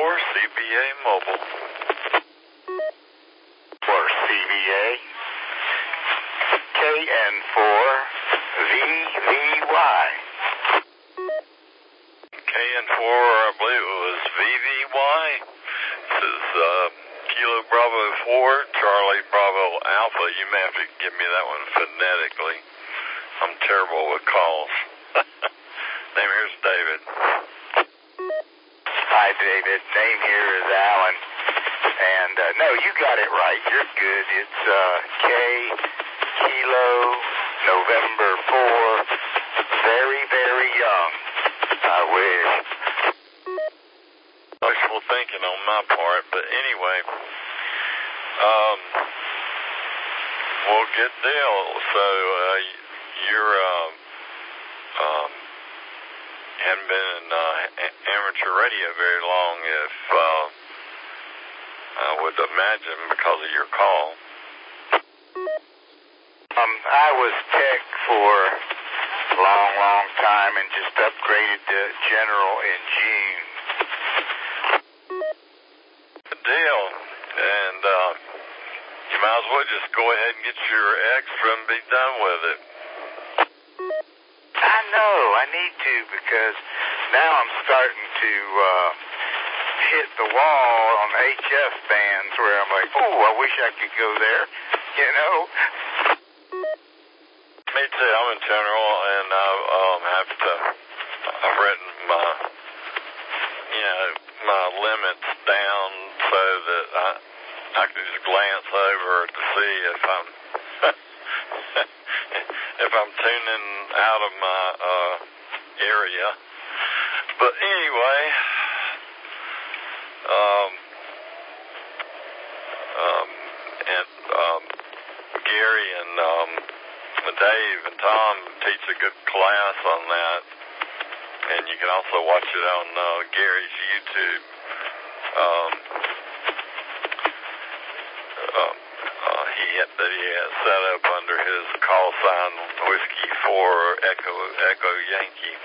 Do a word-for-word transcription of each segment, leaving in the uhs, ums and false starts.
four, C B A Mobile. For C B A, K N four, V V Y. K N four, I believe it was V V Y. This is uh, Kilo Bravo four, Charlie Bravo Alpha. You may have to give me that one phonetically. I'm terrible with calls. Name here is David. Hi, David. Name here is Alan. And, uh, no, you got it right. You're good. It's uh, K, Kilo, November four, very, very young. I wish. Wishful thinking on my part, but anyway, um, well, good deal. So, uh, you're, um, um, hadn't been in uh, amateur radio very long, if uh, I would imagine, because of your call. Um, I was tech for a long, long time and just upgraded to general in June. Good deal. And uh, you might as well just go ahead and get your extra and be done with it. I know, I need to, because now I'm starting to uh, hit the wall on H F bands where I'm like, oh, I wish I could go there, you know? Me too. I'm in general, and I um, have to, I've written my, you know, my limits down so that I, I can just glance over to see if I'm, if I'm tuning out of my uh, area. But anyway, um, um, and um, Gary and um, Dave and Tom teach a good class on that, and you can also watch it on uh, Gary's YouTube. Um, um, uh, he had, that he has set up under his call sign Whiskey for Echo Echo Yankee.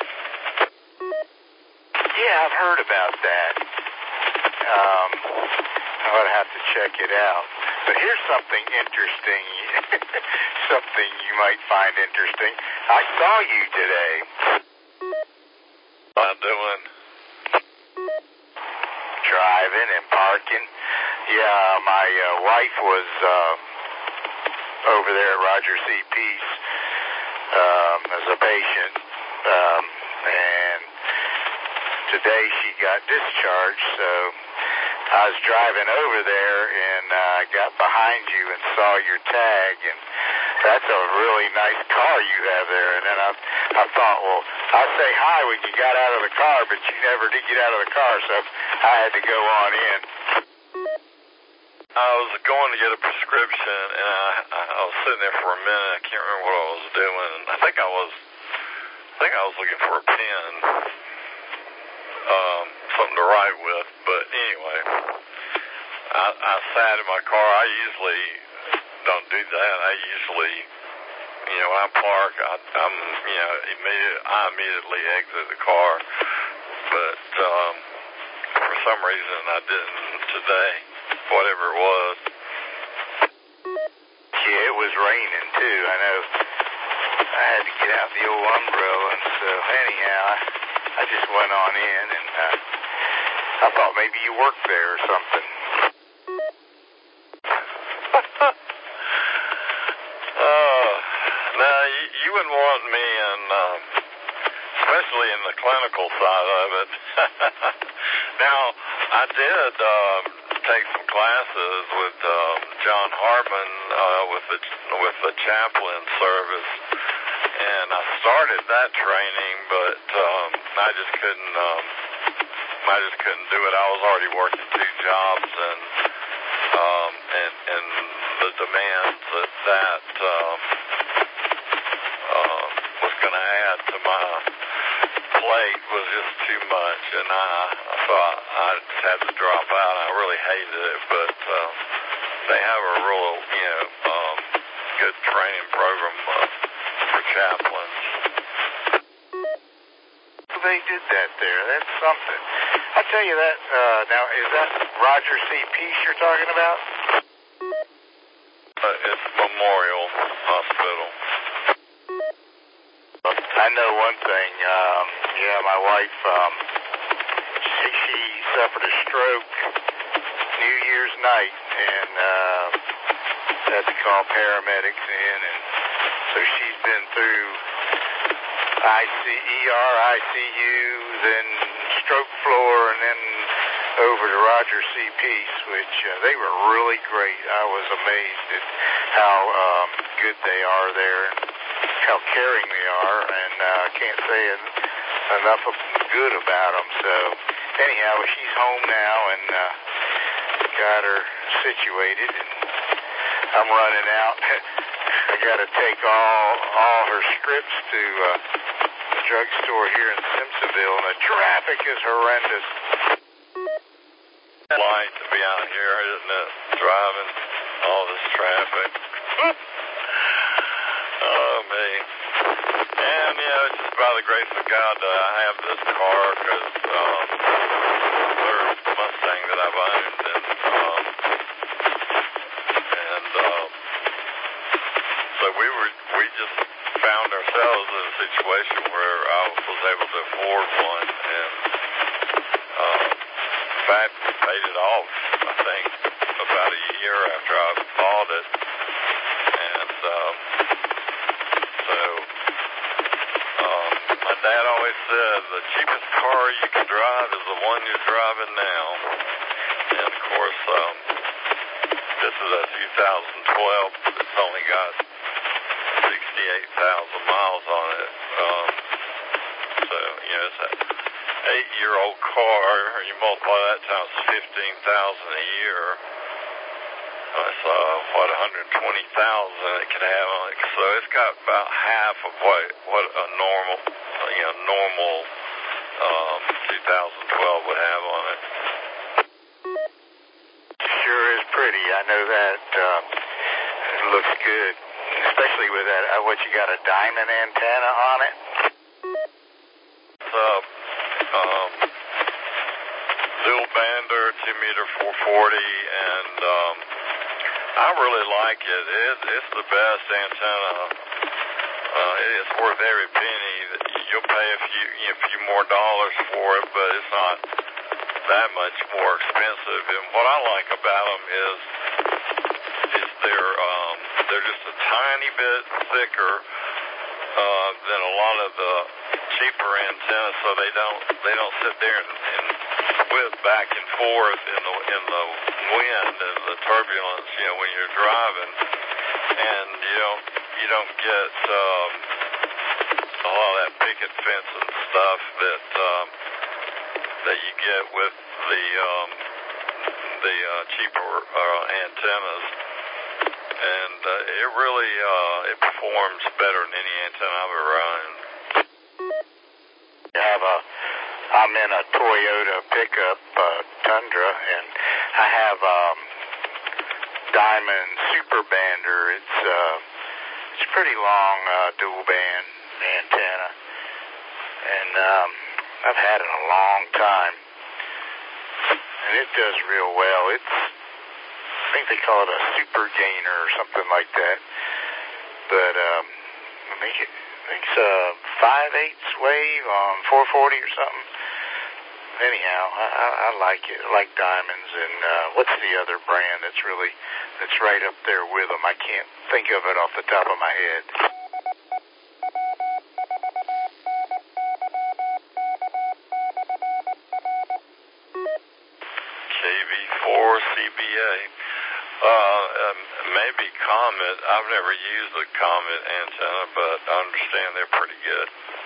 Yeah, I've heard about that. Um, I would have to check it out. But here's something interesting, something you might find interesting. I saw you today. What am I doing? Driving and parking. Yeah, my uh, wife was uh, over there at Roger C. Peace um, as a patient, um, and today she got discharged, so I was driving over there and I uh, got behind you and saw your tag, and that's a really nice car you have there. And then I, I thought, well, I'll say hi when you got out of the car, but you never did get out of the car, so I had to go on in. I was going to get a prescription, and I, I was sitting there for a minute. I can't remember what I was doing. I think I was, I think I was looking for a pen, um, something to write with. But anyway, I, I sat in my car. I usually don't do that. I usually, you know, when I park, I, I'm, you know, immediate, I immediately exit the car. But um, for some reason, I didn't today. Whatever it was. Yeah, it was raining too. I know. I had to get out the old umbrella, and so anyhow, I, I just went on in, and uh, I thought maybe you worked there or something. uh, now, you, you wouldn't want me in, um, especially in the clinical side of it. Now, I did um, take some classes with um, John Hartman uh, with the with the chaplain service, and I started that training, but um, I just couldn't um, I just couldn't do it. I was already working two jobs, and um, and and the demands that that um, uh, was going to add to my plate was just too much, and I, I thought I just had to drop out. I really hated it, but uh, they have a real, you know, um, good training program uh, for chaplains. They they did that there. That's something. I tell you that, uh, now, is that Roger C. Peace you're talking about? Uh, it's Memorial Hospital. I know one thing. Um, yeah, my wife, um, she, she suffered a stroke New Year's night, and uh, had to call paramedics in, and so she's been through I C E R, I C U, then stroke floor, and then over to Roger C. Peace, which uh, they were really great. I was amazed at how um, good they are there, and how caring they are, and I uh, can't say enough of good about them. So anyhow, she's home now, and uh, got her situated, and I'm running out. I got to take all all her scripts to uh, the drugstore here in Simpsonville, and the traffic is horrendous. Light to be out here, isn't it? Driving all this traffic. Oh, me. And, you know, it's just by the grace of God that I have this car, because um, third Mustang that I've owned, and um, and um, so we were we just found ourselves in a situation where I was able to afford one, and uh, in fact paid it off, I think, about a year after I bought it, and um, so um, my dad always said the cheapest car you can drive is the one you're driving now, and of course um, this is a two thousand twelve. It's only got sixty-eight thousand miles on it. Um, so, you know, it's an eight-year-old car. You multiply that times fifteen thousand a year. That's, uh, what, one hundred twenty thousand it can have on it. So it's got about half of what what a normal, you know, normal um, two thousand twelve would have on it. Sure is pretty. I know that. Uh, it looks good, especially with that. Uh, what, you got a diamond antenna on it? It's a um, dual bander, two meter four forty, and um, I really like it. it. It's the best antenna. Uh, it's worth every penny. You'll pay a few, you know, a few more dollars for it, but it's not that much more expensive. And what I like about them is, is they're um, they're just a tiny bit thicker uh, than a lot of the cheaper antennas, so they don't they don't sit there and, and whip back and forth in the in the wind and the turbulence, you know, when you're driving, and you don't you don't get um, a lot of that picket fence and stuff that um, that you get with the um, the uh, cheaper uh, antennas, and uh, it really uh, it performs better than any antenna I've ever owned. I have a, I'm in a Toyota pickup, uh, Tundra, and I have um, Diamond Super Bander. It's uh, it's a pretty long uh, dual band antenna, and um, I've had it a long time, and it does real well. It's, I think they call it a super gainer or something like that, but um, I think it, I think it's a five eighths wave on four forty or something. Anyhow, I, I, I like it. I like diamonds, and uh, what's the other brand that's really, that's right up there with them? I can't think of it off the top of my head. K V four C B A. Uh, um, maybe Comet. I've never used a Comet antenna, but I understand they're pretty good.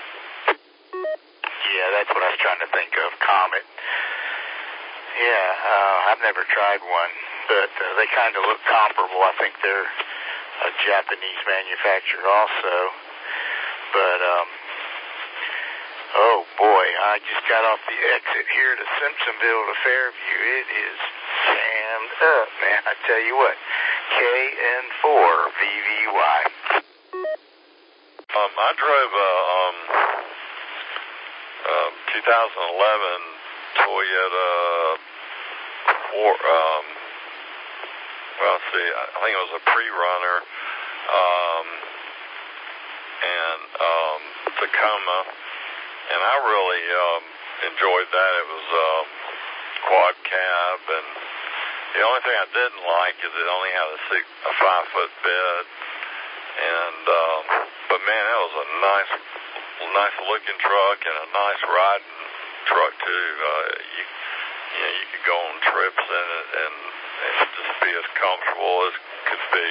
Yeah, that's what I was trying to think of, Comet. Yeah, uh, I've never tried one, but uh, they kind of look comparable. I think they're a Japanese manufacturer also. But, um, oh boy, I just got off the exit here to Simpsonville to Fairview. It is jammed up, man. I tell you what, K N four V V Y. Um, I drove a, um, um, twenty eleven Toyota, or, um, well, let's see, I think it was a pre-runner, um, and um, Tacoma, and I really um, enjoyed that. It was um, quad cab, and the only thing I didn't like is it only had a six, a five foot bed, and um, but man, that was a nice, nice looking truck and a nice riding truck too. Uh, you, you know, you could go on trips in it and, and just be as comfortable as could be.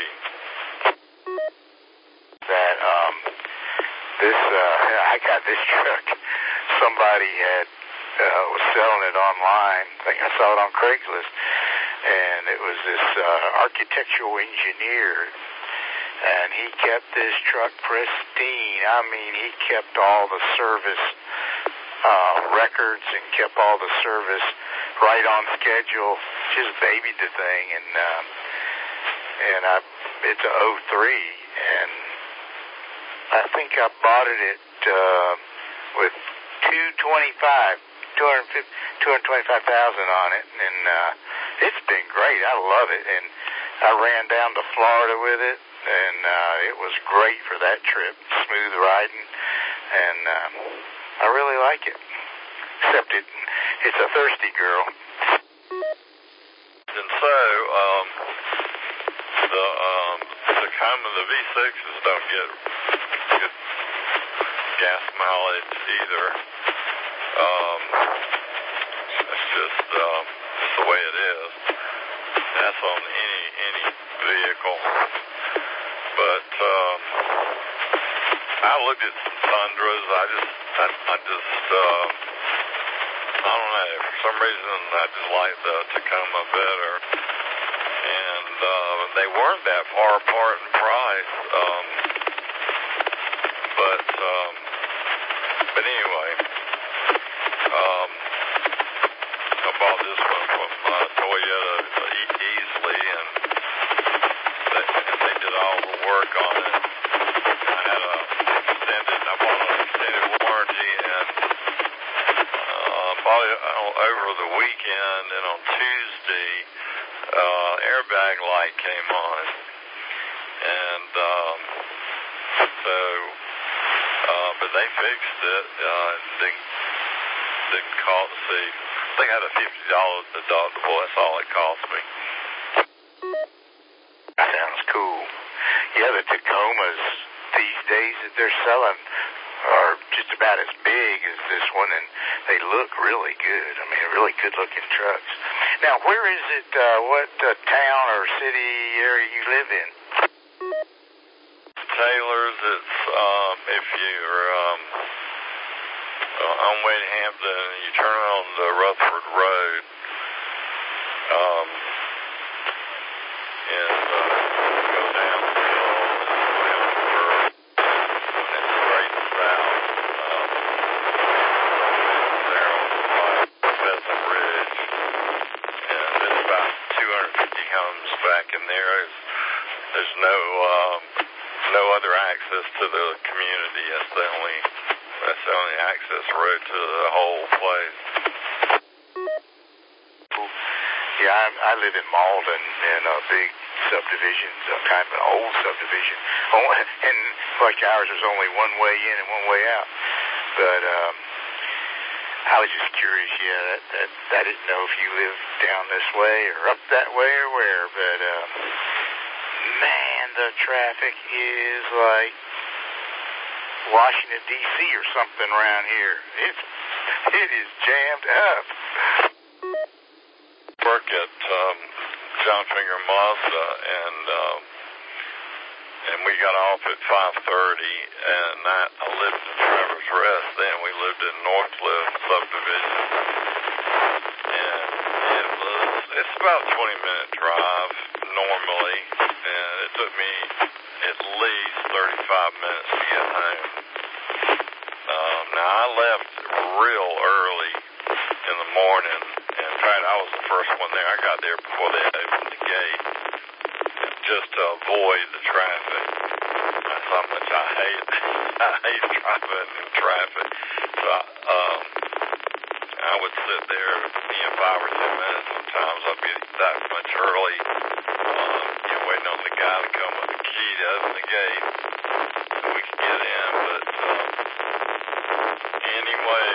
That um, this uh, I got this truck. Somebody had uh, was selling it online. I think I saw it on Craigslist, and it was this uh, architectural engineer, and he kept this truck pristine. I mean, he kept all the service uh, records and kept all the service right on schedule. Just babied the thing, and um, and I it's a oh three, and I think I bought it at uh, with two twenty-five, two hundred fifty, two hundred twenty-five thousand on it, and uh, it's been great. I love it, and I ran down to Florida with it, and uh, it was great for that trip. Smooth riding, and um, I really like it. Except it, it's a thirsty girl. And so, um, the um, Tacoma, the V sixes don't get good gas mileage either. Um, it's just, um, just the way it is. That's on any any vehicle. But um, I looked at some Tundras. I just, I, I just, uh, I don't know. For some reason, I just like the Tacoma better. And uh, they weren't that far apart in price. Um, but um, but anyway, um, I bought this one from uh, Toyota e- easily, and they, and they did all the work on it. I had a extended, I bought an extended warranty, and uh, bought it over the weekend, and on Tuesday, uh, airbag light came on, and um, so, uh, but they fixed it. Uh, didn't didn't cost. See, I think I had a fifty dollars deductible. That's all it cost me. That sounds cool. Yeah, the Tacomas these days that they're selling are just about as big as this one, and they look really good. I mean, really good-looking trucks. Now, where is it, uh, what uh, town or city area you live in? Taylor's, it's, um, if you're um, uh, on way to Hampton, you turn on the Rutherford Road, um, and uh, go down the hill and over, and straight south. Um, there on like Pheasant Ridge, and there's about two hundred fifty homes back in there. There's, there's no um, no other access to the community. That's the only that's the only access road to the whole place. Yeah, I, I live in Malden in a big subdivision, uh, kind of an old subdivision. Oh, and like ours, there's only one way in and one way out. But um, I was just curious, yeah, that, that, I didn't know if you live down this way or up that way or where. But uh, man, the traffic is like Washington, D C or something around here. It's, it is jammed up. Work at um, John Finger Mazda, and um, and we got off at five thirty, and I, I lived in Traverse Rest then. We lived in Northcliff subdivision, and it was, it's about a twenty minute drive normally, and it took me at least thirty-five minutes to get home. Um, now, I left real early in the morning. In fact, I was the first one there. I got there before they opened the gate, just to avoid the traffic. That's how much I hate I hate driving in traffic. So, um, I would sit there, you know, five or ten minutes. Sometimes I'd be that much early, um, you know, waiting on the guy to come with the key to open the gate so we could get in. But um, anyway,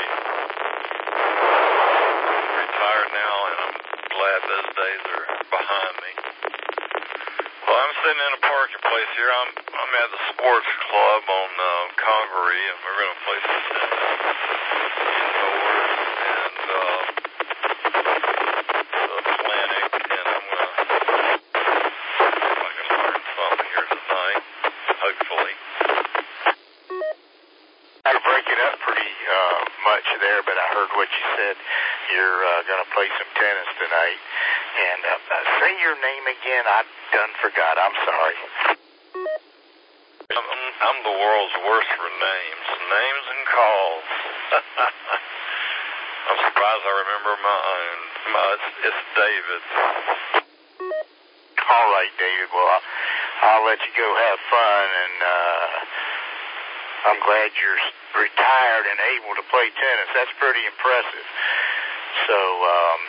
I'm retired now, and I'm glad those days are behind me. Well, I'm sitting in a parking place here. I'm I'm at the sports club on uh, Congaree, and we're going to play some tennis indoors, and uh, the clinic, and I'm going to I'm going to learn something here tonight, hopefully. You're breaking up pretty uh, much there, but I heard what you said. You're uh, going to play some tennis tonight. And uh, uh, say your name again. I done forgot. I'm sorry. I'm, I'm the world's worst for names. Names and calls. I'm surprised I remember my own. My, it's, it's David. All right, David. Well, I'll, I'll let you go have fun, and uh, I'm glad you're retired and able to play tennis. That's pretty impressive. So um,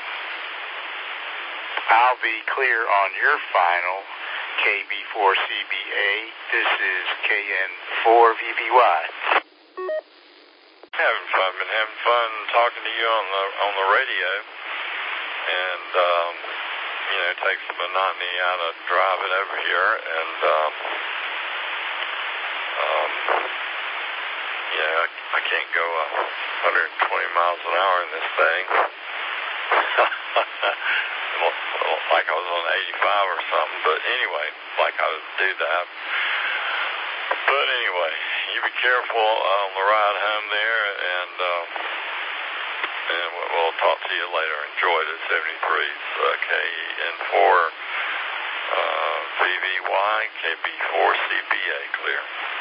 I'll be clear on your final, K B four C B A. This is K N four V B Y. Having fun. Been having fun talking to you on the on the radio, and um, you know, it takes the monotony out of driving over here, and um, um, yeah, I, I can't go uh, one hundred twenty miles an hour in this thing. Like I was on eighty-five or something, but anyway, like I would do that. But anyway, you be careful on the ride home there, and um, and we'll talk to you later. Enjoy the seventy-threes, uh, K N four uh, V V Y, K B four C B A clear.